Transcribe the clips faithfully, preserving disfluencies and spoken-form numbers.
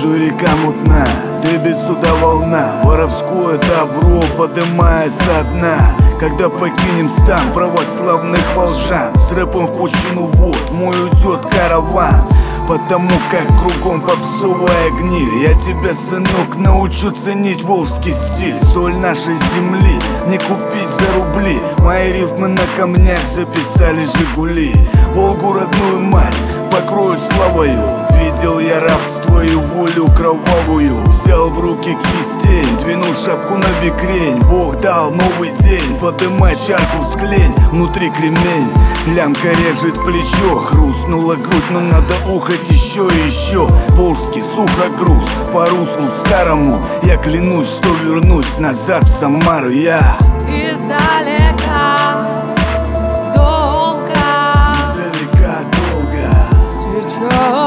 Вижу, река мутна, ты без суда волна, воровское добро подымая со дна. Когда покинем стан православных волжан, с рэпом в пучину вод мой уйдет караван. Потому как кругом попсовая гниль, я тебя, сынок, научу ценить волжский стиль. Соль нашей земли не купить за рубли, мои рифмы на камнях записали Жигули. Волгу, родную мать, покрою славою, видел я рабство и волю кровавую. Взял в руки кистень, двинул шапку на бекрень. Бог дал новый день, подымай чарку в склень. Внутри кремень, лямка режет плечо, хрустнула грудь, но надо ухать еще и еще. Волжский сухогруз по руслу старому, я клянусь, что вернусь назад в Самару я. Издалека долго, издалека долго течет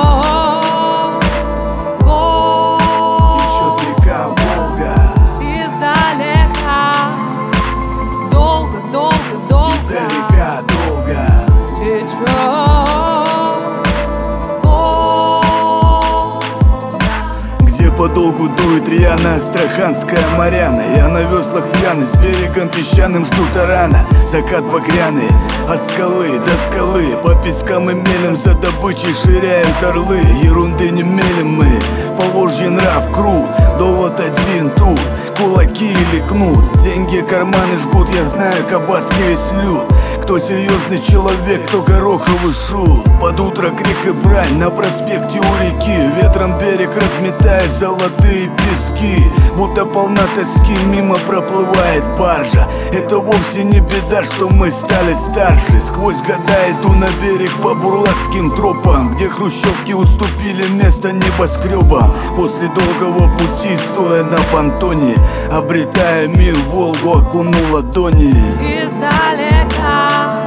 течет река Волга. Издалека долго, долго, долго Издалека долго течет. Где подолгу дует рьяна астраханская моряна. Я на веслах пьяный, с берегом песчаным жду тарана. Закат багряный, от скалы до скалы, по пескам и мелям за добычей ширяют орлы. Ерунды не мелем мы, Поволжье нрав крут, довод один тут, кулаки или кнут. Деньги карманы жгут, я знаю кабацкий весь люд. Кто серьезный человек, кто гороховый шут. Под утро крик и брань на проспекте у реки, ветром берег разметает золотые пески. Будто полна тоски, мимо проплывает баржа. Это вовсе не беда, что мы стали старше. Сквозь года иду на берег по бурлацким тропам, где хрущевки уступили место небоскребам. После долгого пути, стоя на понтоне, обретая мир, Волгу окунул ладони. Издалека